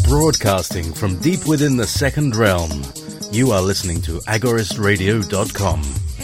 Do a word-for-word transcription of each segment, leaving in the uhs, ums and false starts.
Broadcasting from deep within the second realm, you are listening to agorist radio dot com.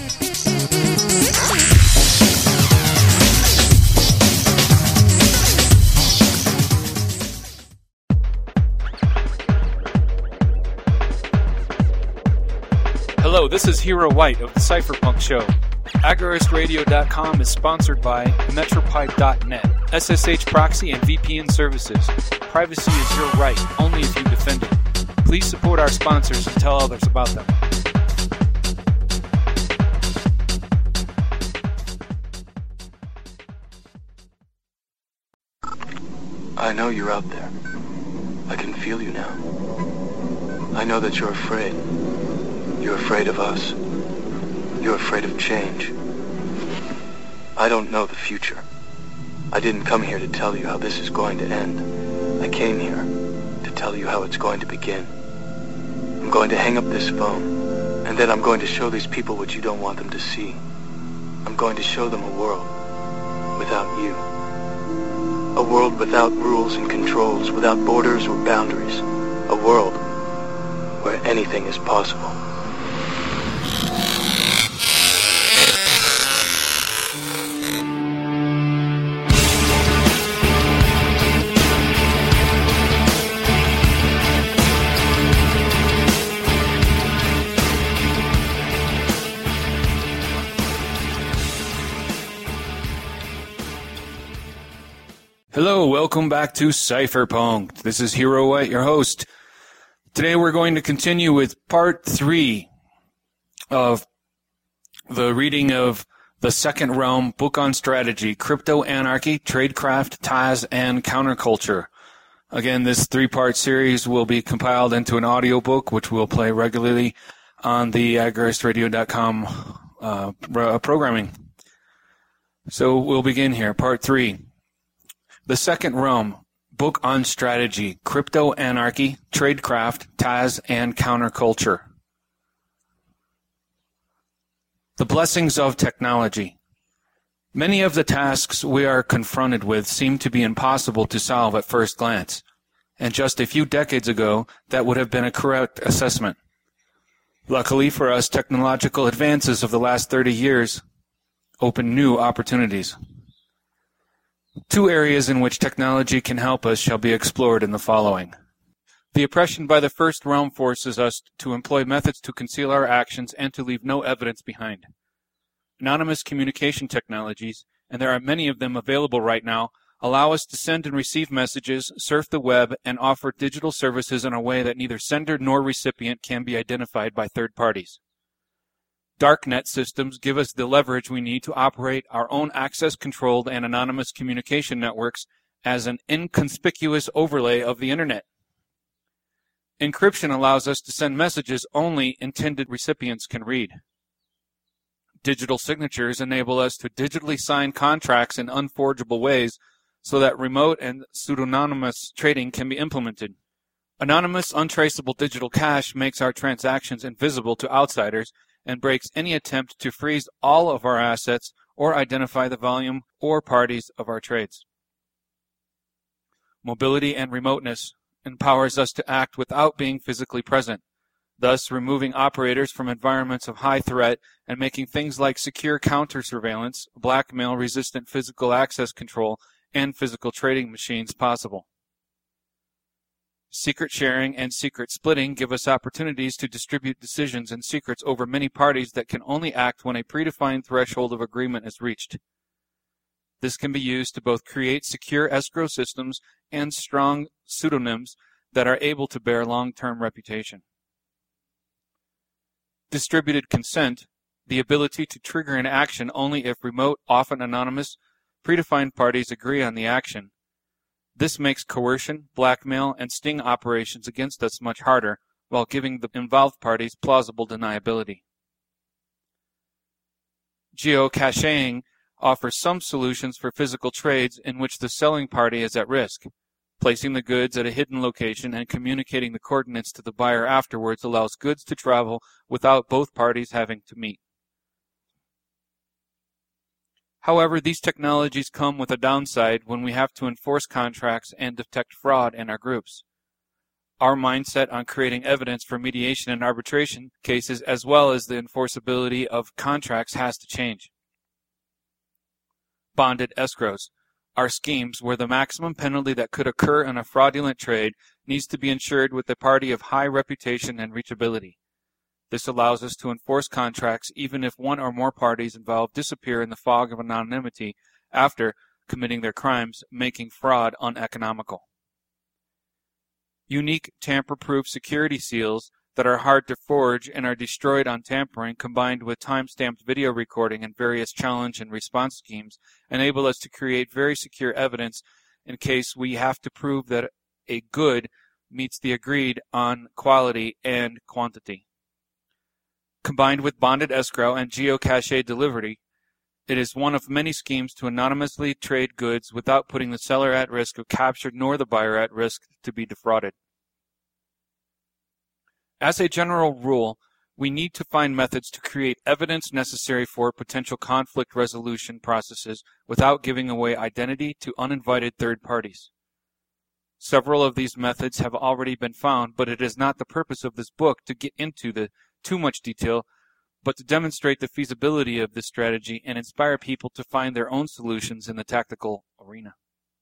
Hello, this is Hero White of the Cypherpunk Show. agorist radio dot com is sponsored by Metropipe dot net, S S H proxy and V P N services. Privacy is your right, only if you defend it. Please support our sponsors and tell others about them. I know you're out there. I can feel you now. I know that you're afraid. You're afraid of us. You're afraid of change. I don't know the future. I didn't come here to tell you how this is going to end. I came here to tell you how it's going to begin. I'm going to hang up this phone, and then I'm going to show these people what you don't want them to see. I'm going to show them a world without you. A world without rules and controls, without borders or boundaries. A world where anything is possible. Hello, welcome back to Cypherpunk. This is Hero White, your host. Today we're going to continue with part three of the reading of The Second Realm book on strategy, Crypto Anarchy, Tradecraft, Taz, and Counterculture. Again, this three-part series will be compiled into an audiobook, which will play regularly on the agorist radio dot com uh, programming. So we'll begin here, part three. The Second Realm, book on strategy, crypto anarchy, tradecraft, Taz, and counterculture. The blessings of technology. Many of the tasks we are confronted with seem to be impossible to solve at first glance, and just a few decades ago, that would have been a correct assessment. Luckily for us, technological advances of the last thirty years open new opportunities. Two areas in which technology can help us shall be explored in the following. The oppression by the First Realm forces us to employ methods to conceal our actions and to leave no evidence behind. Anonymous communication technologies, and there are many of them available right now, allow us to send and receive messages, surf the web, and offer digital services in a way that neither sender nor recipient can be identified by third parties. Darknet systems give us the leverage we need to operate our own access-controlled and anonymous communication networks as an inconspicuous overlay of the Internet. Encryption allows us to send messages only intended recipients can read. Digital signatures enable us to digitally sign contracts in unforgeable ways so that remote and pseudonymous trading can be implemented. Anonymous, untraceable digital cash makes our transactions invisible to outsiders and breaks any attempt to freeze all of our assets or identify the volume or parties of our trades. Mobility and remoteness empowers us to act without being physically present, thus removing operators from environments of high threat and making things like secure counter-surveillance, blackmail-resistant physical access control, and physical trading machines possible. Secret sharing and secret splitting give us opportunities to distribute decisions and secrets over many parties that can only act when a predefined threshold of agreement is reached. This can be used to both create secure escrow systems and strong pseudonyms that are able to bear long-term reputation. Distributed consent, the ability to trigger an action only if remote, often anonymous, predefined parties agree on the action. This makes coercion, blackmail, and sting operations against us much harder, while giving the involved parties plausible deniability. Geocaching offers some solutions for physical trades in which the selling party is at risk. Placing the goods at a hidden location and communicating the coordinates to the buyer afterwards allows goods to travel without both parties having to meet. However, these technologies come with a downside when we have to enforce contracts and detect fraud in our groups. Our mindset on creating evidence for mediation and arbitration cases, as well as the enforceability of contracts, has to change. Bonded escrows are schemes where the maximum penalty that could occur in a fraudulent trade needs to be insured with a party of high reputation and reachability. This allows us to enforce contracts even if one or more parties involved disappear in the fog of anonymity after committing their crimes, making fraud uneconomical. Unique tamper-proof security seals that are hard to forge and are destroyed on tampering, combined with time-stamped video recording and various challenge and response schemes, enable us to create very secure evidence in case we have to prove that a good meets the agreed on quality and quantity. Combined with bonded escrow and geocache delivery, it is one of many schemes to anonymously trade goods without putting the seller at risk of capture nor the buyer at risk to be defrauded. As a general rule, we need to find methods to create evidence necessary for potential conflict resolution processes without giving away identity to uninvited third parties. Several of these methods have already been found, but it is not the purpose of this book to get into the too much detail, but to demonstrate the feasibility of this strategy and inspire people to find their own solutions in the tactical arena.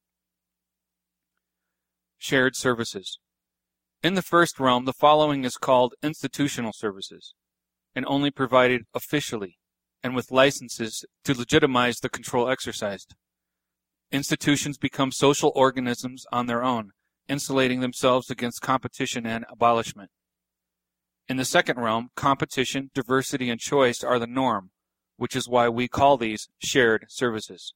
Shared services. In the first realm, the following is called institutional services, and only provided officially and with licenses to legitimize the control exercised. Institutions become social organisms on their own, insulating themselves against competition and abolishment. In the second realm, competition, diversity, and choice are the norm, which is why we call these shared services.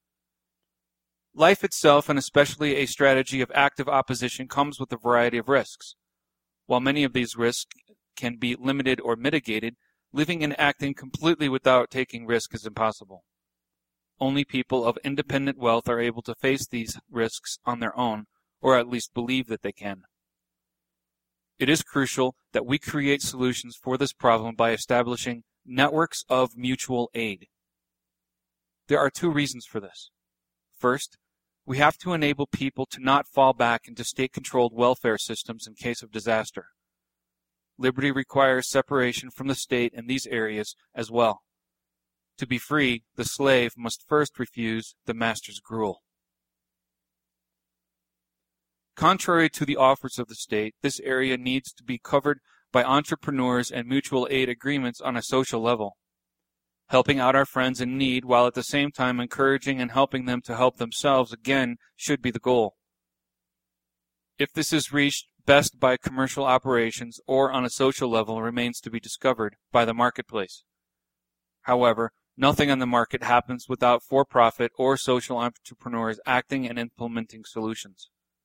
Life itself, and especially a strategy of active opposition, comes with a variety of risks. While many of these risks can be limited or mitigated, living and acting completely without taking risk is impossible. Only people of independent wealth are able to face these risks on their own, or at least believe that they can. It is crucial that we create solutions for this problem by establishing networks of mutual aid. There are two reasons for this. First, we have to enable people to not fall back into state-controlled welfare systems in case of disaster. Liberty requires separation from the state in these areas as well. To be free, the slave must first refuse the master's gruel. Contrary to the offers of the state, this area needs to be covered by entrepreneurs and mutual aid agreements on a social level. Helping out our friends in need while at the same time encouraging and helping them to help themselves again should be the goal. If this is reached best by commercial operations or on a social level remains to be discovered by the marketplace. However, nothing on the market happens without for-profit or social entrepreneurs acting and implementing solutions.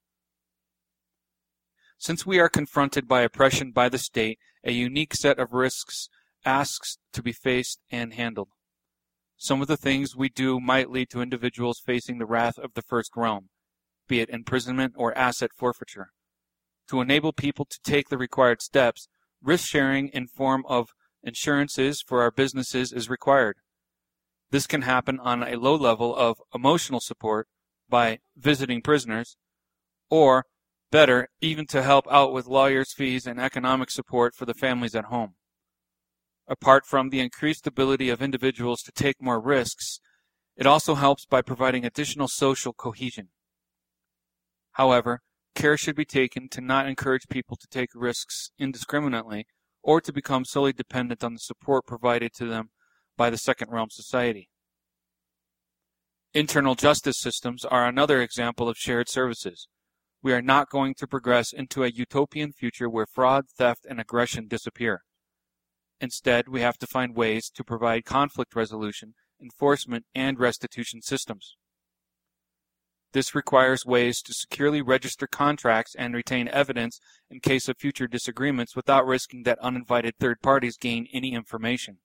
Since we are confronted by oppression by the state, a unique set of risks asks to be faced and handled. Some of the things we do might lead to individuals facing the wrath of the first realm, be it imprisonment or asset forfeiture. To enable people to take the required steps, risk sharing in form of insurances for our businesses is required. This can happen on a low level of emotional support by visiting prisoners, or better, even to help out with lawyers' fees and economic support for the families at home. Apart from the increased ability of individuals to take more risks, it also helps by providing additional social cohesion. However, care should be taken to not encourage people to take risks indiscriminately or to become solely dependent on the support provided to them by the second realm society. Internal justice systems are another example of shared services. We are not going to progress into a utopian future where fraud, theft, and aggression disappear. Instead, we have to find ways to provide conflict resolution, enforcement, and restitution systems. This requires ways to securely register contracts and retain evidence in case of future disagreements without risking that uninvited third parties gain any information.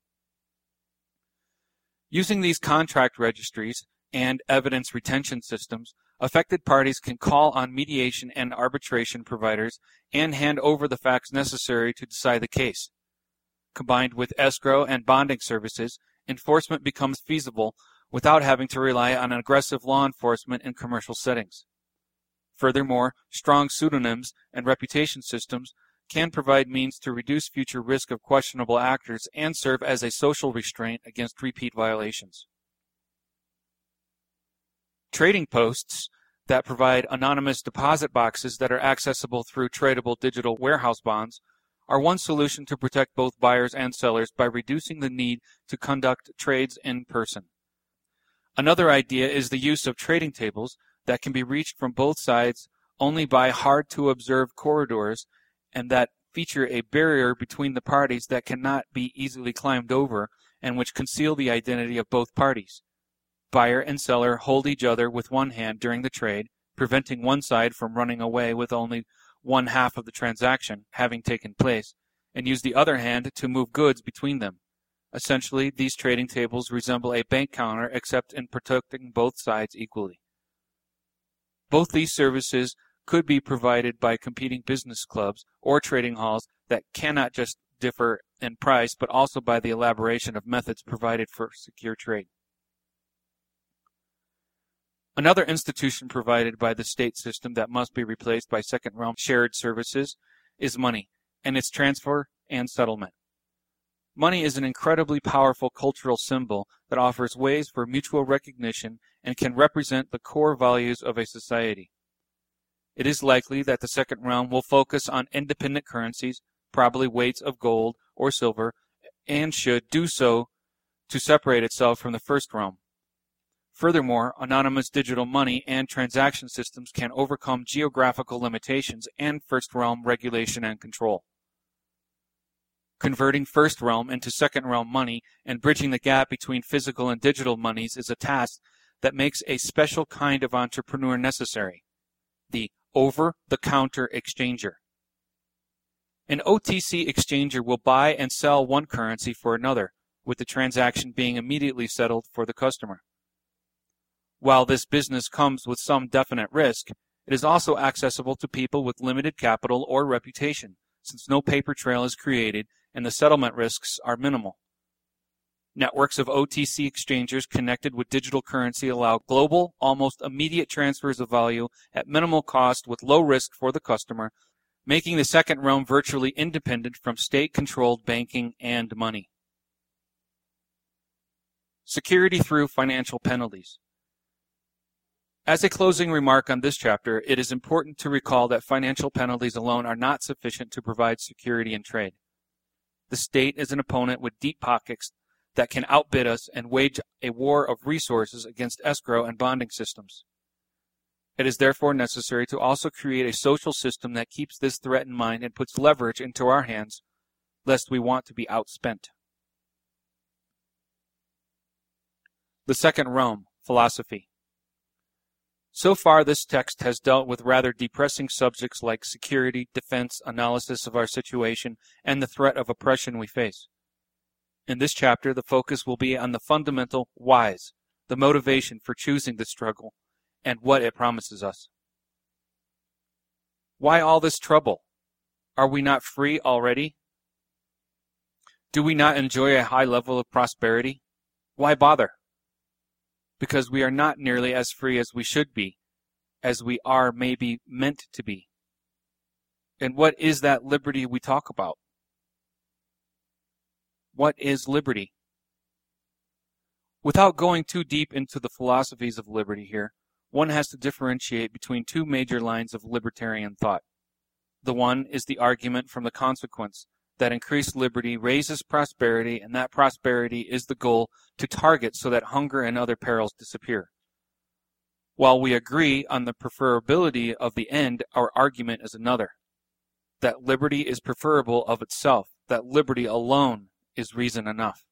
Using these contract registries and evidence retention systems, affected parties can call on mediation and arbitration providers and hand over the facts necessary to decide the case. Combined with escrow and bonding services, enforcement becomes feasible without having to rely on aggressive law enforcement in commercial settings. Furthermore, strong pseudonyms and reputation systems can provide means to reduce future risk of questionable actors and serve as a social restraint against repeat violations. Trading posts that provide anonymous deposit boxes that are accessible through tradable digital warehouse bonds are one solution to protect both buyers and sellers by reducing the need to conduct trades in person. Another idea is the use of trading tables that can be reached from both sides only by hard-to-observe corridors and that feature a barrier between the parties that cannot be easily climbed over and which conceal the identity of both parties. Buyer and seller hold each other with one hand during the trade, preventing one side from running away with only one half of the transaction having taken place, and use the other hand to move goods between them. Essentially, these trading tables resemble a bank counter except in protecting both sides equally. Both these services could be provided by competing business clubs or trading halls that cannot just differ in price, but also by the elaboration of methods provided for secure trade. Another institution provided by the state system that must be replaced by second realm shared services is money, and its transfer and settlement. Money is an incredibly powerful cultural symbol that offers ways for mutual recognition and can represent the core values of a society. It is likely that the second realm will focus on independent currencies, probably weights of gold or silver, and should do so to separate itself from the first realm. Furthermore, anonymous digital money and transaction systems can overcome geographical limitations and first realm regulation and control. Converting first realm into second realm money and bridging the gap between physical and digital monies is a task that makes a special kind of entrepreneur necessary, the over-the-counter exchanger. An O T C exchanger will buy and sell one currency for another, with the transaction being immediately settled for the customer. While this business comes with some definite risk, it is also accessible to people with limited capital or reputation, since no paper trail is created and the settlement risks are minimal. Networks of O T C exchangers connected with digital currency allow global, almost immediate transfers of value at minimal cost with low risk for the customer, making the second realm virtually independent from state-controlled banking and money. Security through financial penalties. As a closing remark on this chapter, it is important to recall that financial penalties alone are not sufficient to provide security in trade. The state is an opponent with deep pockets that can outbid us and wage a war of resources against escrow and bonding systems. It is therefore necessary to also create a social system that keeps this threat in mind and puts leverage into our hands, lest we want to be outspent. The second realm, philosophy. So far, this text has dealt with rather depressing subjects like security, defense, analysis of our situation, and the threat of oppression we face. In this chapter, the focus will be on the fundamental whys, the motivation for choosing the struggle, and what it promises us. Why all this trouble? Are we not free already? Do we not enjoy a high level of prosperity? Why bother? Because we are not nearly as free as we should be, as we are maybe meant to be. And what is that liberty we talk about? What is liberty? Without going too deep into the philosophies of liberty here, one has to differentiate between two major lines of libertarian thought. The one is the argument from the consequence that increased liberty raises prosperity, and that prosperity is the goal to target so that hunger and other perils disappear. While we agree on the preferability of the end, our argument is another, that liberty is preferable of itself, that liberty alone is reason enough.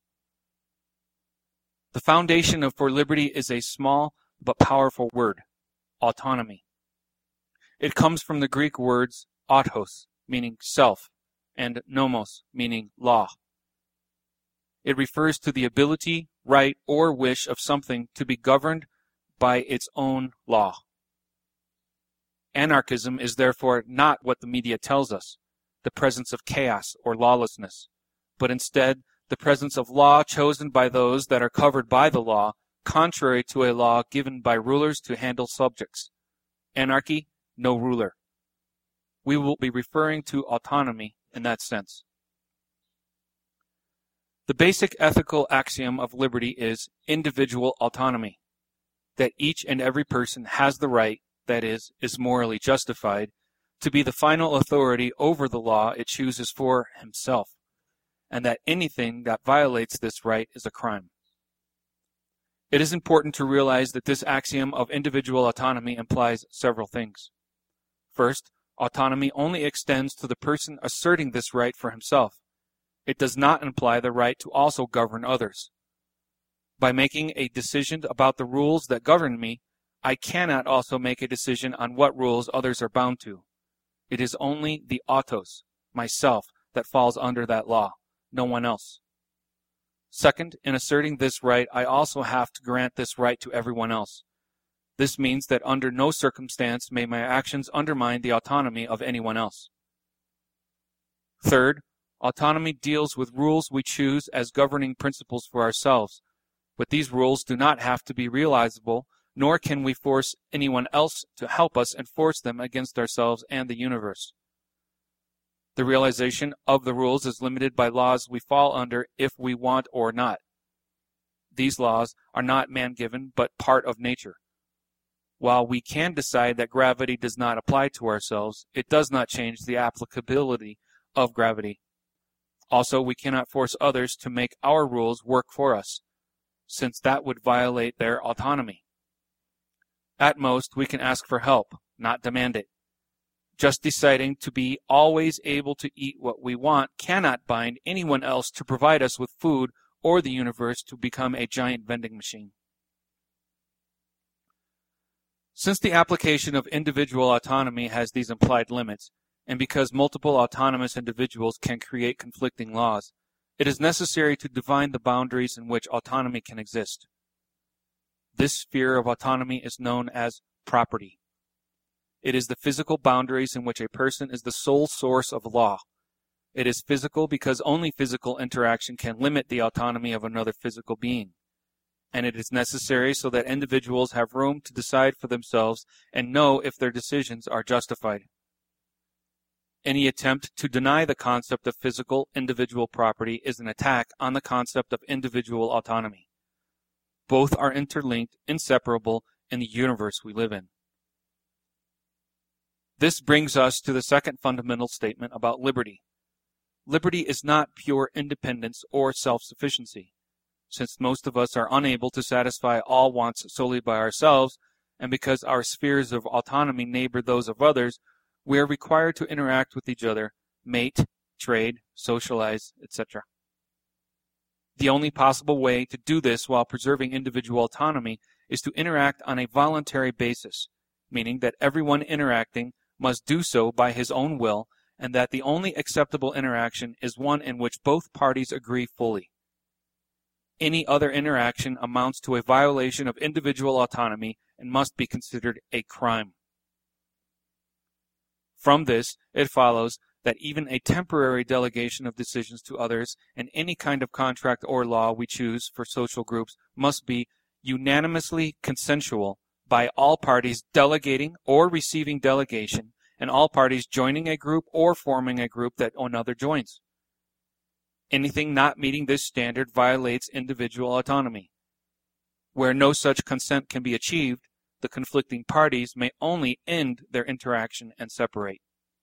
The foundation of for liberty is a small but powerful word, autonomy. It comes from the Greek words autos, meaning self, and nomos, meaning law. It refers to the ability, right, or wish of something to be governed by its own law. Anarchism is therefore not what the media tells us, the presence of chaos or lawlessness, but instead the presence of law chosen by those that are covered by the law, contrary to a law given by rulers to handle subjects. Anarchy, no ruler. We will be referring to autonomy in that sense. The basic ethical axiom of liberty is individual autonomy, that each and every person has the right, that is, is morally justified, to be the final authority over the law it chooses for himself, and that anything that violates this right is a crime. It is important to realize that this axiom of individual autonomy implies several things. First, autonomy only extends to the person asserting this right for himself. It does not imply the right to also govern others. By making a decision about the rules that govern me, I cannot also make a decision on what rules others are bound to. It is only the autos, myself, that falls under that law, no one else. Second, in asserting this right, I also have to grant this right to everyone else. This means that under no circumstance may my actions undermine the autonomy of anyone else. Third, autonomy deals with rules we choose as governing principles for ourselves, but these rules do not have to be realizable, nor can we force anyone else to help us enforce them against ourselves and the universe. The realization of the rules is limited by laws we fall under if we want or not. These laws are not man-given, but part of nature. While we can decide that gravity does not apply to ourselves, it does not change the applicability of gravity. Also, we cannot force others to make our rules work for us, since that would violate their autonomy. At most, we can ask for help, not demand it. Just deciding to be always able to eat what we want cannot bind anyone else to provide us with food or the universe to become a giant vending machine. Since the application of individual autonomy has these implied limits, and because multiple autonomous individuals can create conflicting laws, it is necessary to define the boundaries in which autonomy can exist. This sphere of autonomy is known as property. It is the physical boundaries in which a person is the sole source of law. It is physical because only physical interaction can limit the autonomy of another physical being. And it is necessary so that individuals have room to decide for themselves and know if their decisions are justified. Any attempt to deny the concept of physical individual property is an attack on the concept of individual autonomy. Both are interlinked, inseparable in the universe we live in. This brings us to the second fundamental statement about liberty. Liberty is not pure independence or self-sufficiency. Since most of us are unable to satisfy all wants solely by ourselves, and because our spheres of autonomy neighbor those of others, we are required to interact with each other, mate, trade, socialize, et cetera. The only possible way to do this while preserving individual autonomy is to interact on a voluntary basis, meaning that everyone interacting must do so by his own will, and that the only acceptable interaction is one in which both parties agree fully. Any other interaction amounts to a violation of individual autonomy and must be considered a crime. From this, it follows that even a temporary delegation of decisions to others in any kind of contract or law we choose for social groups must be unanimously consensual by all parties delegating or receiving delegation, and all parties joining a group or forming a group that another joins. Anything not meeting this standard violates individual autonomy. Where no such consent can be achieved, the conflicting parties may only end their interaction and separate.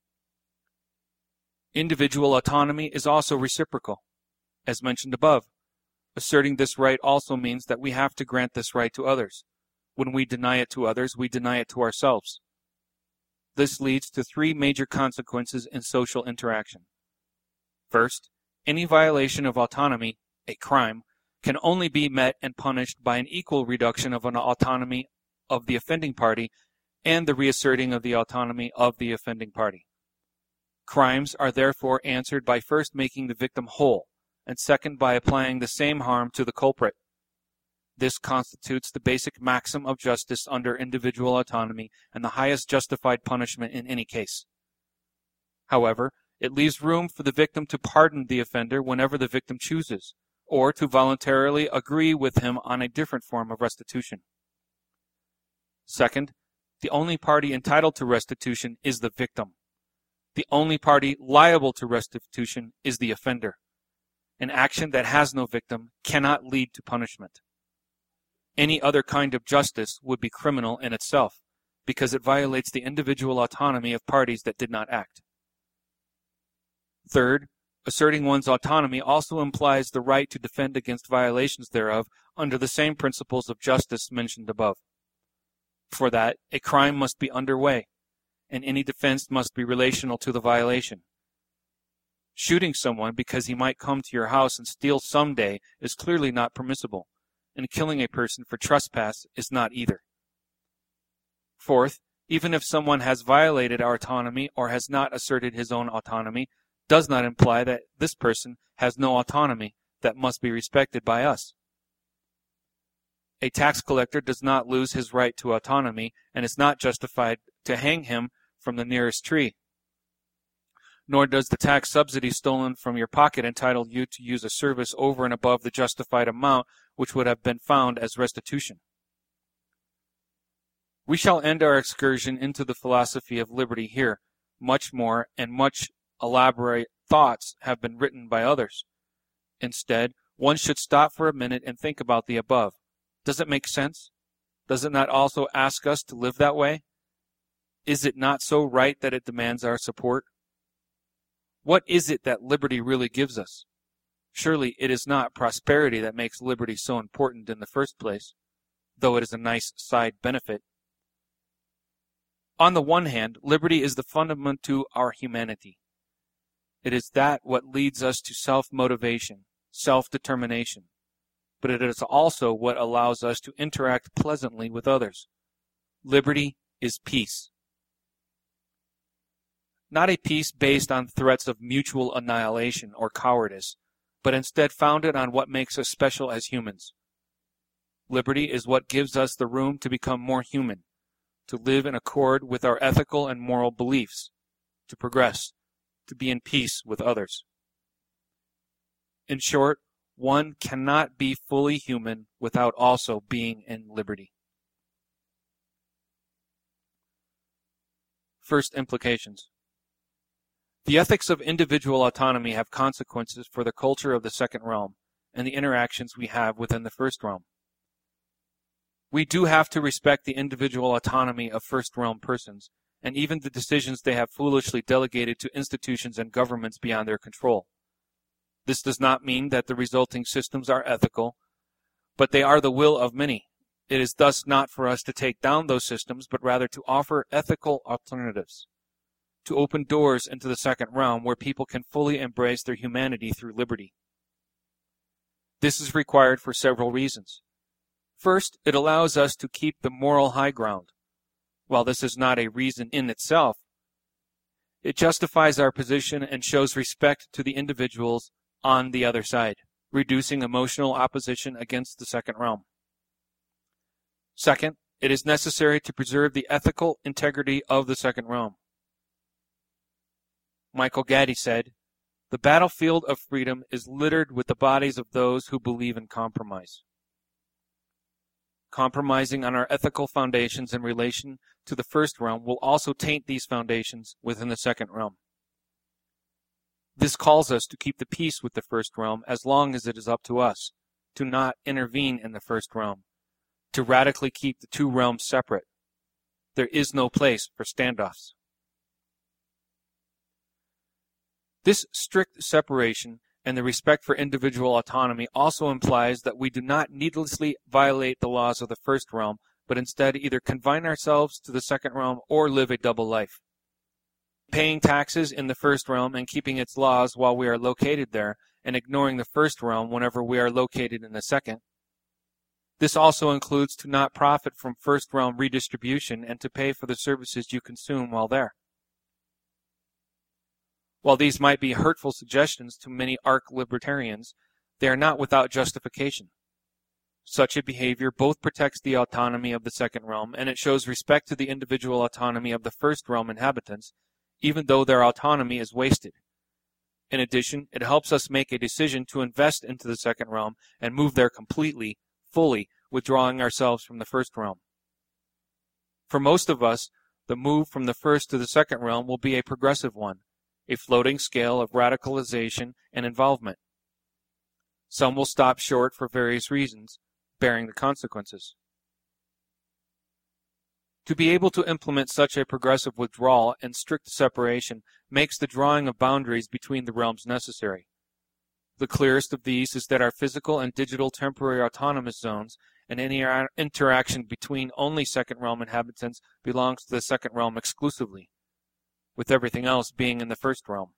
Individual autonomy is also reciprocal, as mentioned above. Asserting this right also means that we have to grant this right to others. When we deny it to others, we deny it to ourselves. This leads to three major consequences in social interaction. First, any violation of autonomy, a crime, can only be met and punished by an equal reduction of an autonomy of the offending party and the reasserting of the autonomy of the offending party. Crimes are therefore answered by first making the victim whole, and second by applying the same harm to the culprit. This constitutes the basic maxim of justice under individual autonomy and the highest justified punishment in any case. However, it leaves room for the victim to pardon the offender whenever the victim chooses, or to voluntarily agree with him on a different form of restitution. Second, The only party entitled to restitution is the victim. The only party liable to restitution is the offender. An action that has no victim cannot lead to punishment. Any other kind of justice would be criminal in itself, because it violates the individual autonomy of parties that did not act. Third, asserting one's autonomy also implies the right to defend against violations thereof under the same principles of justice mentioned above. For that, a crime must be underway, and any defense must be relational to the violation. Shooting someone because he might come to your house and steal someday is clearly not permissible, and killing a person for trespass is not either. Fourth, even if someone has violated our autonomy or has not asserted his own autonomy, does not imply that this person has no autonomy that must be respected by us. A tax collector does not lose his right to autonomy and is not justified to hang him from the nearest tree. Nor does the tax subsidy stolen from your pocket entitle you to use a service over and above the justified amount which would have been found as restitution. We shall end our excursion into the philosophy of liberty here. Much more and much elaborate thoughts have been written by others. Instead, one should stop for a minute and think about the above. Does it make sense? Does it not also ask us to live that way? Is it not so right that it demands our support? What is it that liberty really gives us? Surely it is not prosperity that makes liberty so important in the first place, though it is a nice side benefit. On the one hand, liberty is the fundament to our humanity. It is that what leads us to self-motivation, self-determination, but it is also what allows us to interact pleasantly with others. Liberty is peace. Not a peace based on threats of mutual annihilation or cowardice, but instead founded on what makes us special as humans. Liberty is what gives us the room to become more human, to live in accord with our ethical and moral beliefs, to progress, to be in peace with others. In short, one cannot be fully human without also being in liberty. First implications. The ethics of individual autonomy have consequences for the culture of the second realm and the interactions we have within the first realm. We do have to respect the individual autonomy of first realm persons, and even the decisions they have foolishly delegated to institutions and governments beyond their control. This does not mean that the resulting systems are ethical, but they are the will of many. It is thus not for us to take down those systems, but rather to offer ethical alternatives, to open doors into the second realm where people can fully embrace their humanity through liberty. This is required for several reasons. First, it allows us to keep the moral high ground. While this is not a reason in itself, it justifies our position and shows respect to the individuals on the other side, reducing emotional opposition against the second realm. Second, it is necessary to preserve the ethical integrity of the second realm. Michael Gaddy said, "The battlefield of freedom is littered with the bodies of those who believe in compromise." Compromising on our ethical foundations in relation to the first realm will also taint these foundations within the second realm. This calls us to keep the peace with the first realm as long as it is up to us, to not intervene in the first realm, to radically keep the two realms separate. There is no place for standoffs. This strict separation and the respect for individual autonomy also implies that we do not needlessly violate the laws of the first realm, but instead either confine ourselves to the second realm or live a double life. Paying taxes in the first realm and keeping its laws while we are located there, and ignoring the first realm whenever we are located in the second. This also includes to not profit from first realm redistribution and to pay for the services you consume while there. While these might be hurtful suggestions to many arch-libertarians, they are not without justification. Such a behavior both protects the autonomy of the second realm and it shows respect to the individual autonomy of the first realm inhabitants, even though their autonomy is wasted. In addition, it helps us make a decision to invest into the second realm and move there completely, fully, withdrawing ourselves from the first realm. For most of us, the move from the first to the second realm will be a progressive one, a floating scale of radicalization and involvement. Some will stop short for various reasons, bearing the consequences. To be able to implement such a progressive withdrawal and strict separation makes the drawing of boundaries between the realms necessary. The clearest of these is that our physical and digital temporary autonomous zones and any interaction between only second realm inhabitants belongs to the second realm exclusively, with everything else being in the first realm.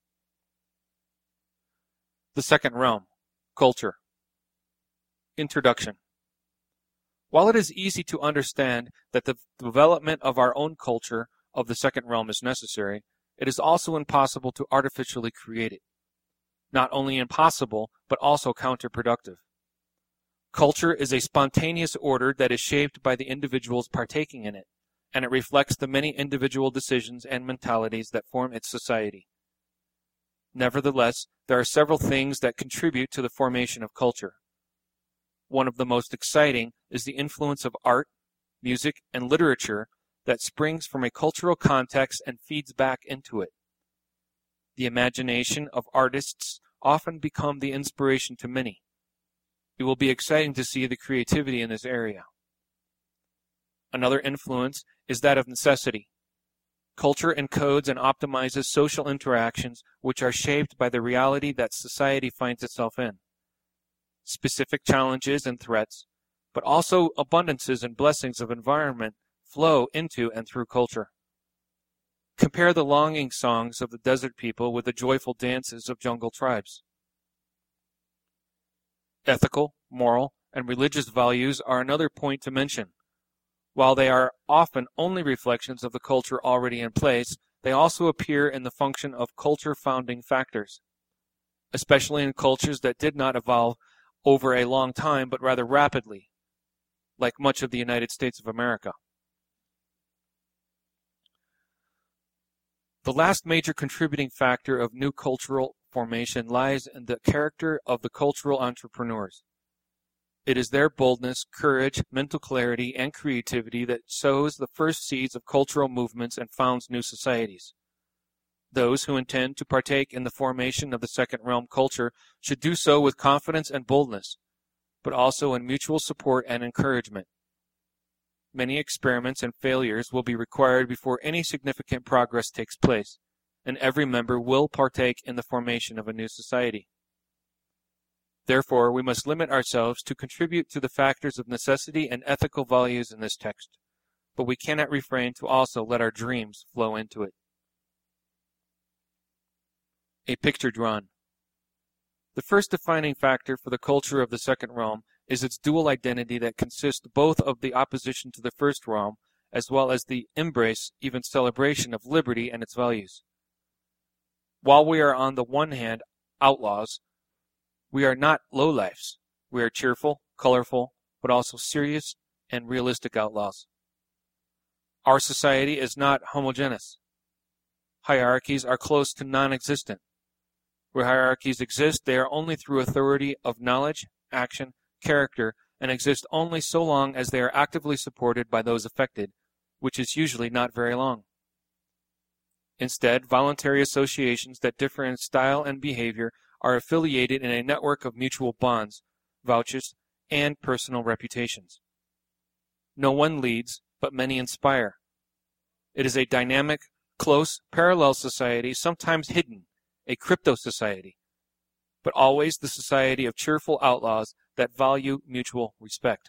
The second realm, culture. Introduction. While it is easy to understand that the development of our own culture of the second realm is necessary, it is also impossible to artificially create it. Not only impossible, but also counterproductive. Culture is a spontaneous order that is shaped by the individuals partaking in it, and it reflects the many individual decisions and mentalities that form its society. Nevertheless, there are several things that contribute to the formation of culture. One of the most exciting is the influence of art, music, and literature that springs from a cultural context and feeds back into it. The imagination of artists often become the inspiration to many. It will be exciting to see the creativity in this area. Another influence is that of necessity. Culture encodes and optimizes social interactions which are shaped by the reality that society finds itself in. Specific challenges and threats, but also abundances and blessings of environment flow into and through culture. Compare the longing songs of the desert people with the joyful dances of jungle tribes. Ethical, moral, and religious values are another point to mention. While they are often only reflections of the culture already in place, they also appear in the function of culture-founding factors, especially in cultures that did not evolve over a long time, but rather rapidly, like much of the United States of America. The last major contributing factor of new cultural formation lies in the character of the cultural entrepreneurs. It is their boldness, courage, mental clarity, and creativity that sows the first seeds of cultural movements and founds new societies. Those who intend to partake in the formation of the second realm culture should do so with confidence and boldness, but also in mutual support and encouragement. Many experiments and failures will be required before any significant progress takes place, and every member will partake in the formation of a new society. Therefore, we must limit ourselves to contribute to the factors of necessity and ethical values in this text, but we cannot refrain to also let our dreams flow into it. A picture drawn. The first defining factor for the culture of the second realm is its dual identity that consists both of the opposition to the first realm as well as the embrace, even celebration, of liberty and its values. While we are on the one hand outlaws, we are not lowlifes. We are cheerful, colorful, but also serious and realistic outlaws. Our society is not homogeneous. Hierarchies are close to non-existent. Where hierarchies exist, they are only through authority of knowledge, action, character, and exist only so long as they are actively supported by those affected, which is usually not very long. Instead, voluntary associations that differ in style and behavior are affiliated in a network of mutual bonds, vouchers, and personal reputations. No one leads, but many inspire. It is a dynamic, close, parallel society, sometimes hidden, a crypto society, but always the society of cheerful outlaws that value mutual respect.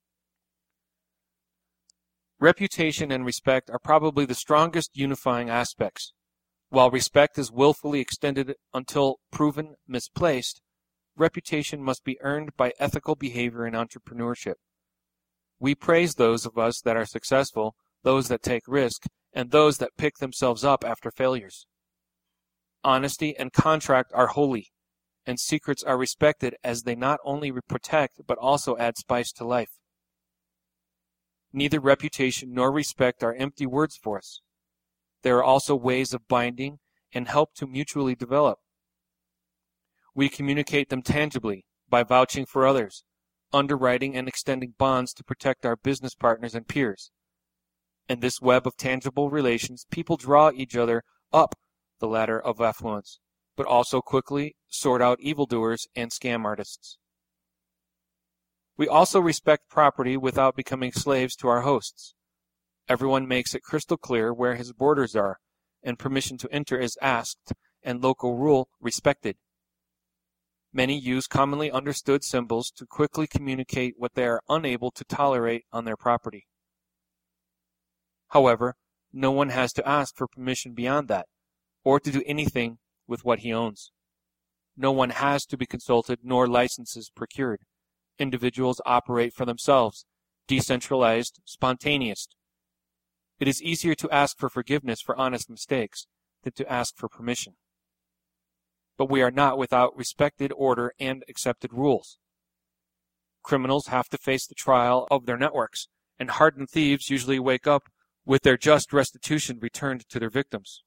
Reputation and respect are probably the strongest unifying aspects. While respect is willfully extended until proven misplaced, reputation must be earned by ethical behavior and entrepreneurship. We praise those of us that are successful, those that take risk, and those that pick themselves up after failures. Honesty and contract are holy, and secrets are respected as they not only protect but also add spice to life. Neither reputation nor respect are empty words for us. There are also ways of binding and help to mutually develop. We communicate them tangibly by vouching for others, underwriting and extending bonds to protect our business partners and peers. In this web of tangible relations, people draw each other up the ladder of affluence, but also quickly sort out evildoers and scam artists. We also respect property without becoming slaves to our hosts. Everyone makes it crystal clear where his borders are, and permission to enter is asked, and local rule respected. Many use commonly understood symbols to quickly communicate what they are unable to tolerate on their property. However, no one has to ask for permission beyond that, or to do anything with what he owns. No one has to be consulted nor licenses procured. Individuals operate for themselves, decentralized, spontaneous. It is easier to ask for forgiveness for honest mistakes than to ask for permission. But we are not without respected order and accepted rules. Criminals have to face the trial of their networks, and hardened thieves usually wake up with their just restitution returned to their victims.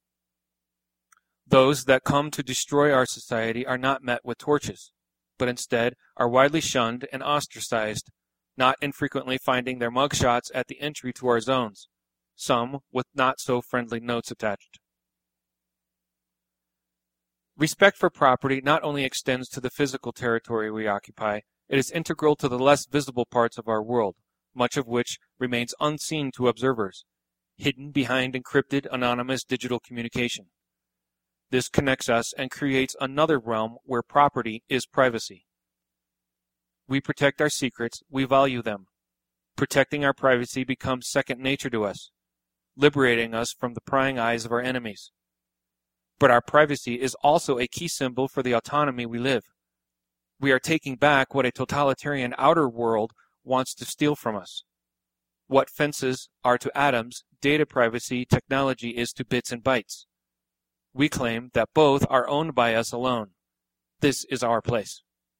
Those that come to destroy our society are not met with torches, but instead are widely shunned and ostracized, not infrequently finding their mugshots at the entry to our zones, some with not so friendly notes attached. Respect for property not only extends to the physical territory we occupy, it is integral to the less visible parts of our world, much of which remains unseen to observers, hidden behind encrypted, anonymous digital communication. This connects us and creates another realm where property is privacy. We protect our secrets, we value them. Protecting our privacy becomes second nature to us, liberating us from the prying eyes of our enemies. But our privacy is also a key symbol for the autonomy we live. We are taking back what a totalitarian outer world wants to steal from us. What fences are to atoms, data privacy technology is to bits and bytes. We claim that both are owned by us alone. This is our place.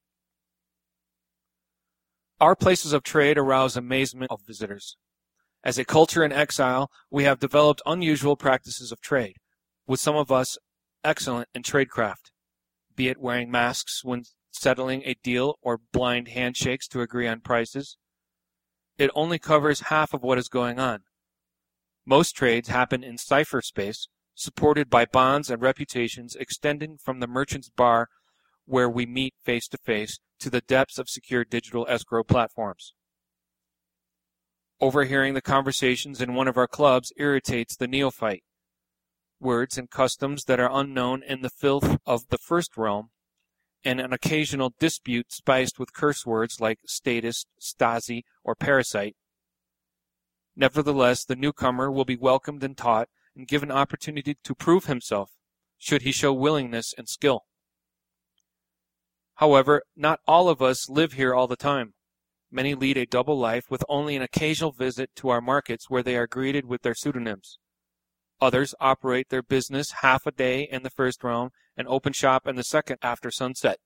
Our places of trade arouse amazement of visitors. As a culture in exile, we have developed unusual practices of trade, with some of us excellent in tradecraft, be it wearing masks when settling a deal or blind handshakes to agree on prices. It only covers half of what is going on. Most trades happen in cypherspace, supported by bonds and reputations extending from the merchant's bar where we meet face-to-face to the depths of secure digital escrow platforms. Overhearing the conversations in one of our clubs irritates the neophyte. Words and customs that are unknown in the filth of the first realm, and an occasional dispute spiced with curse words like statist, Stasi, or parasite. Nevertheless, the newcomer will be welcomed and taught and given opportunity to prove himself, should he show willingness and skill. However, not all of us live here all the time. Many lead a double life with only an occasional visit to our markets where they are greeted with their pseudonyms. Others operate their business half a day in the first realm and open shop in the second after sunset.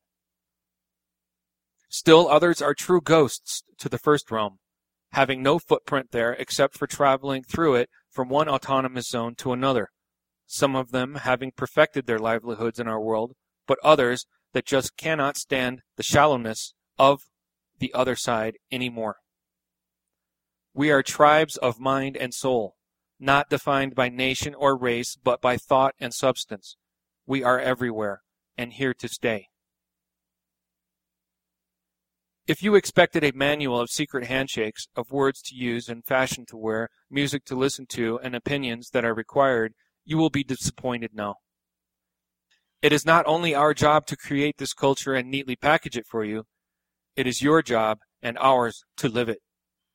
Still others are true ghosts to the first realm, having no footprint there except for traveling through it from one autonomous zone to another, some of them having perfected their livelihoods in our world, but others that just cannot stand the shallowness of the other side anymore. We are tribes of mind and soul, not defined by nation or race, but by thought and substance. We are everywhere, and here to stay. If you expected a manual of secret handshakes, of words to use and fashion to wear, music to listen to, and opinions that are required, you will be disappointed now. It is not only our job to create this culture and neatly package it for you, it is your job and ours to live it.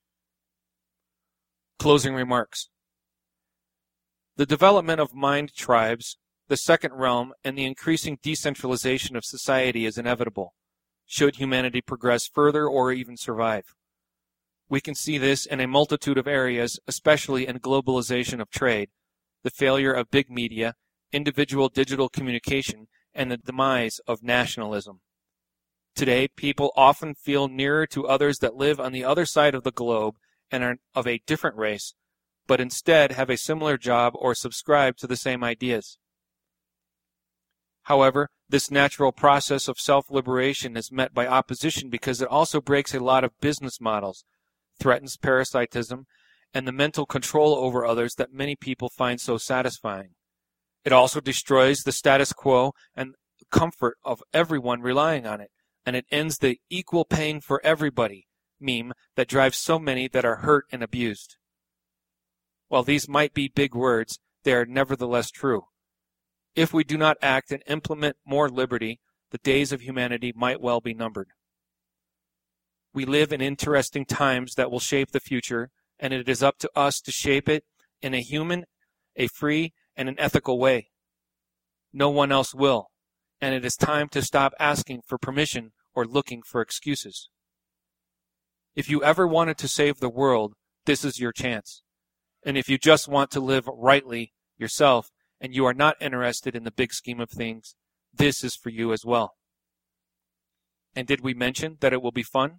Closing remarks. The development of mind tribes, the second realm, and the increasing decentralization of society is inevitable, should humanity progress further or even survive. We can see this in a multitude of areas, especially in globalization of trade, the failure of big media, individual digital communication, and the demise of nationalism. Today, people often feel nearer to others that live on the other side of the globe and are of a different race, but instead have a similar job or subscribe to the same ideas. However, this natural process of self-liberation is met by opposition because it also breaks a lot of business models, threatens parasitism, and the mental control over others that many people find so satisfying. It also destroys the status quo and comfort of everyone relying on it, and it ends the equal paying for everybody meme that drives so many that are hurt and abused. While these might be big words, they are nevertheless true. If we do not act and implement more liberty, the days of humanity might well be numbered. We live in interesting times that will shape the future, and it is up to us to shape it in a human, a free, and an ethical way. No one else will, and it is time to stop asking for permission or looking for excuses. If you ever wanted to save the world, this is your chance. And if you just want to live rightly yourself, and you are not interested in the big scheme of things, this is for you as well. And did we mention that it will be fun?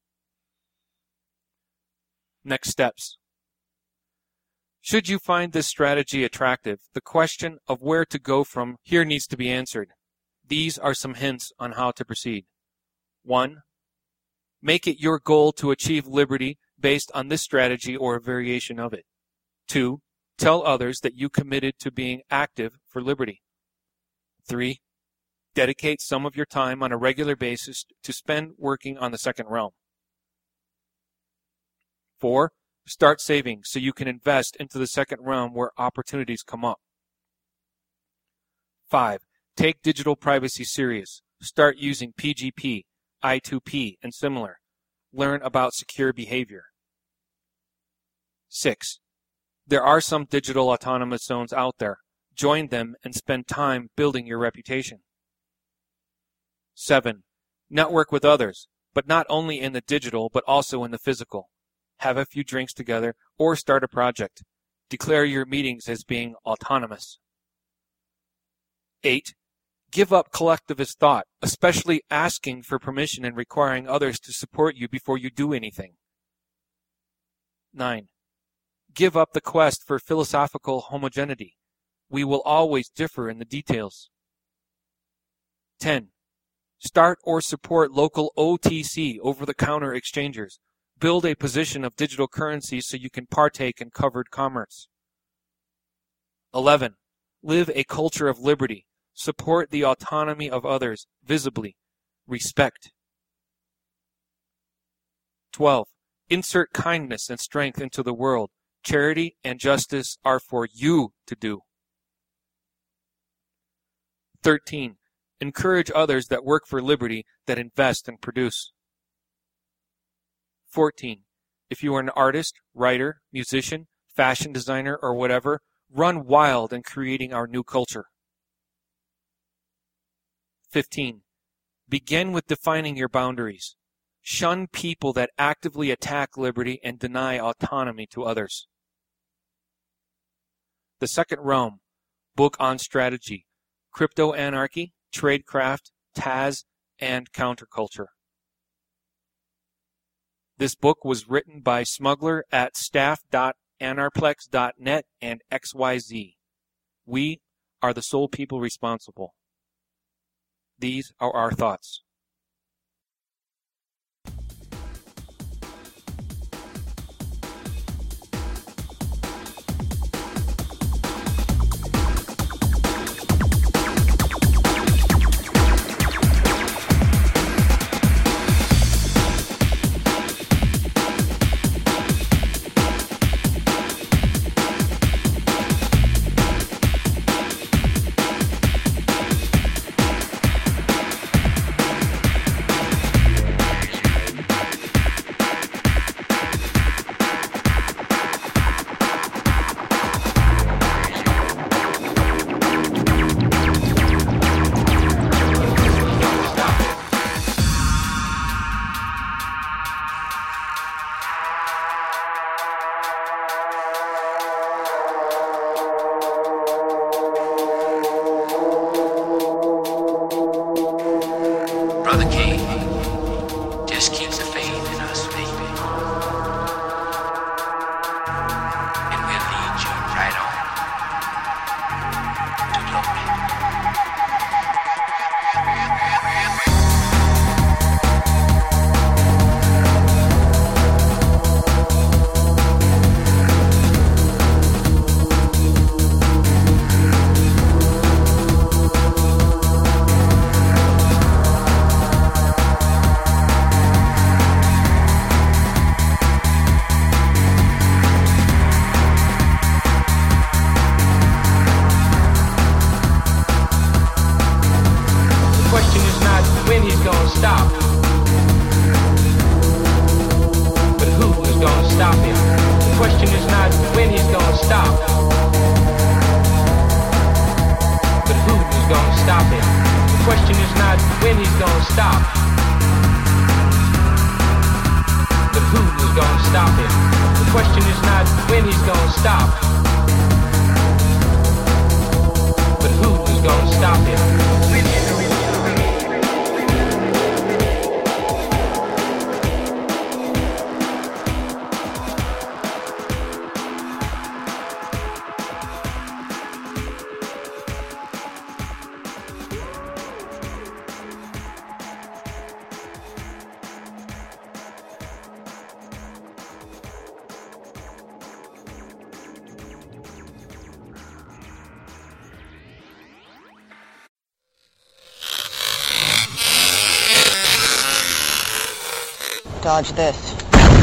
Next steps. Should you find this strategy attractive, the question of where to go from here needs to be answered. These are some hints on how to proceed. One, make it your goal to achieve liberty based on this strategy or a variation of it. Two, tell others that you committed to being active for liberty. Three, dedicate some of your time on a regular basis to spend working on the second realm. Four, start saving so you can invest into the second realm where opportunities come up. Five, take digital privacy serious. Start using P G P, I two P, and similar. Learn about secure behavior. Six, there are some digital autonomous zones out there. Join them and spend time building your reputation. Seven, network with others, but not only in the digital, but also in the physical. Have a few drinks together or start a project. Declare your meetings as being autonomous. Eight, give up collectivist thought, especially asking for permission and requiring others to support you before you do anything. Nine, give up the quest for philosophical homogeneity. We will always differ in the details. Ten, start or support local O T C, over-the-counter exchangers. Build a position of digital currency so you can partake in covered commerce. Eleven, live a culture of liberty. Support the autonomy of others visibly. Respect. Twelve, insert kindness and strength into the world. Charity and justice are for you to do. Thirteen, encourage others that work for liberty, that invest and produce. Fourteen, if you are an artist, writer, musician, fashion designer, or whatever, run wild in creating our new culture. Fifteen, begin with defining your boundaries. Shun people that actively attack liberty and deny autonomy to others. The Second Realm, book on strategy, crypto anarchy, tradecraft, T A S, and counterculture. This book was written by Smuggler at staff dot anarplex dot net and X Y Z. We are the sole people responsible. These are our thoughts. gonna stop him. The question is not when he's gonna stop, but who is gonna stop him. The question is not when he's gonna stop, but who is gonna stop him. Dodge this.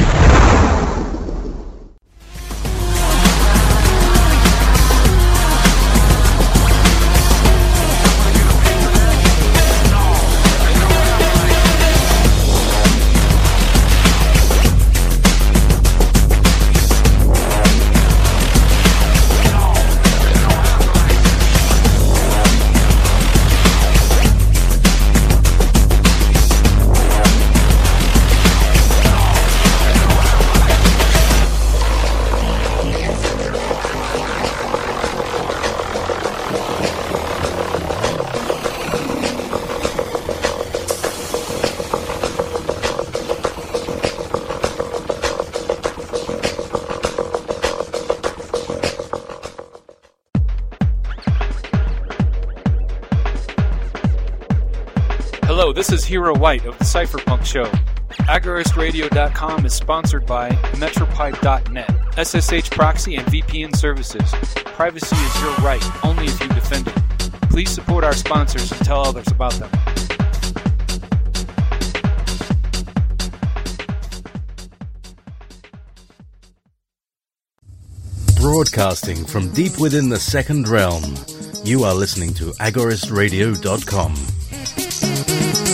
Hello, this is Hero White of the Cypherpunk Show. Agorist Radio dot com is sponsored by Metropipe dot net, S S H proxy and V P N services. Privacy is your right, only if you defend it. Please support our sponsors and tell others about them. Broadcasting from deep within the second realm, you are listening to Agorist Radio dot com.